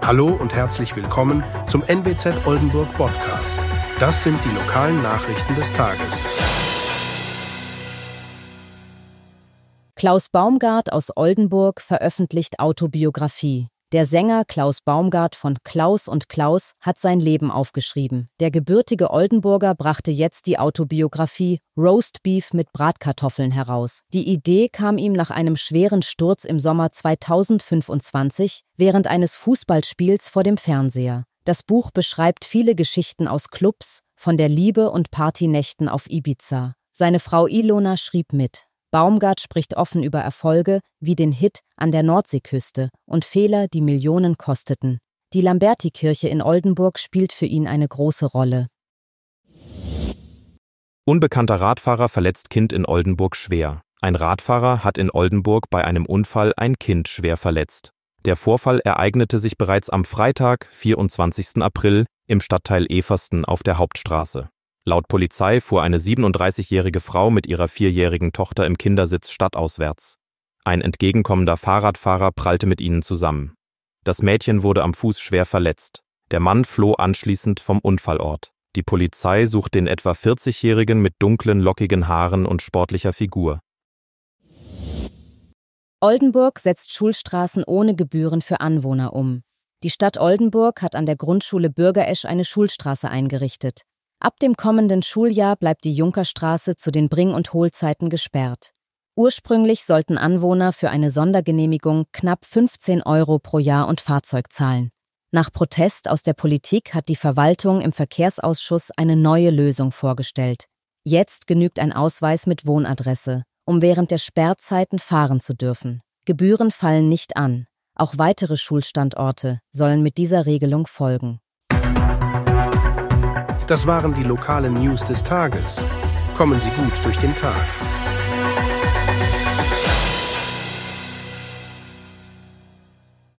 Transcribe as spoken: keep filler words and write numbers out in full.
Hallo und herzlich willkommen zum N W Z Oldenburg Podcast. Das sind die lokalen Nachrichten des Tages. Klaus Baumgart aus Oldenburg veröffentlicht Autobiografie. Der Sänger Klaus Baumgart von Klaus und Klaus hat sein Leben aufgeschrieben. Der gebürtige Oldenburger brachte jetzt die Autobiografie Roast Beef mit Bratkartoffeln heraus. Die Idee kam ihm nach einem schweren Sturz im Sommer zweitausendfünfundzwanzig während eines Fußballspiels vor dem Fernseher. Das Buch beschreibt viele Geschichten aus Clubs, von der Liebe und Partynächten auf Ibiza. Seine Frau Ilona schrieb mit. Baumgart spricht offen über Erfolge, wie den Hit An der Nordseeküste und Fehler, die Millionen kosteten. Die Lamberti-Kirche in Oldenburg spielt für ihn eine große Rolle. Unbekannter Radfahrer verletzt Kind in Oldenburg schwer. Ein Radfahrer hat in Oldenburg bei einem Unfall ein Kind schwer verletzt. Der Vorfall ereignete sich bereits am Freitag, vierundzwanzigsten April, im Stadtteil Eversten auf der Hauptstraße. Laut Polizei fuhr eine siebenunddreißigjährige Frau mit ihrer vierjährigen Tochter im Kindersitz stadtauswärts. Ein entgegenkommender Fahrradfahrer prallte mit ihnen zusammen. Das Mädchen wurde am Fuß schwer verletzt. Der Mann floh anschließend vom Unfallort. Die Polizei sucht den etwa vierzigjährigen mit dunklen, lockigen Haaren und sportlicher Figur. Oldenburg setzt Schulstraßen ohne Gebühren für Anwohner um. Die Stadt Oldenburg hat an der Grundschule Bürgeresch eine Schulstraße eingerichtet. Ab dem kommenden Schuljahr bleibt die Junkerstraße zu den Bring- und Hohlzeiten gesperrt. Ursprünglich sollten Anwohner für eine Sondergenehmigung knapp fünfzehn Euro pro Jahr und Fahrzeug zahlen. Nach Protest aus der Politik hat die Verwaltung im Verkehrsausschuss eine neue Lösung vorgestellt. Jetzt genügt ein Ausweis mit Wohnadresse, um während der Sperrzeiten fahren zu dürfen. Gebühren fallen nicht an. Auch weitere Schulstandorte sollen mit dieser Regelung folgen. Das waren die lokalen News des Tages. Kommen Sie gut durch den Tag.